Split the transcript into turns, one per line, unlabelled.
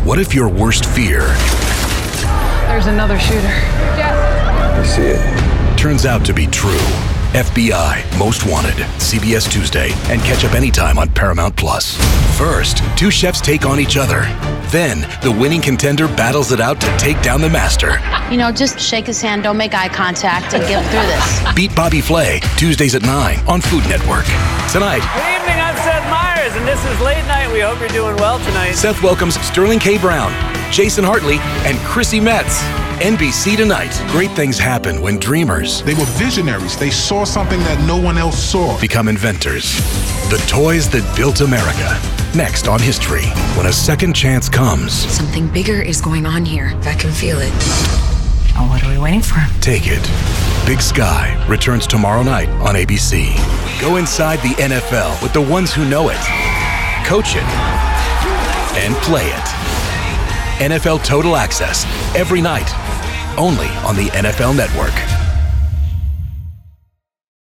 What if your worst fear...
There's another shooter. Jeff.
I see it.
Turns out to be true. FBI Most Wanted, CBS Tuesday, and catch up anytime on Paramount+. First, two chefs take on each other. Then, the winning contender battles it out to take down the master.
Just shake his hand, don't make eye contact, and get through this.
Beat Bobby Flay, Tuesdays at 9 on Food Network. Tonight,
good evening, I'm Seth Meyers, and this is Late Night. We hope you're doing well tonight.
Seth welcomes Sterling K. Brown, Jason Hartley, and Chrissy Metz. NBC tonight. Great things happen when dreamers...
They were visionaries. They saw something that no one else saw.
...become inventors. The toys that built America. Next on History, when a second chance comes...
Something bigger is going on here. I can feel it.
Oh, what are we waiting for?
Take it. Big Sky returns tomorrow night on ABC. Go inside the NFL with the ones who know it, coach it, and play it. NFL Total Access, every night, only on the NFL Network.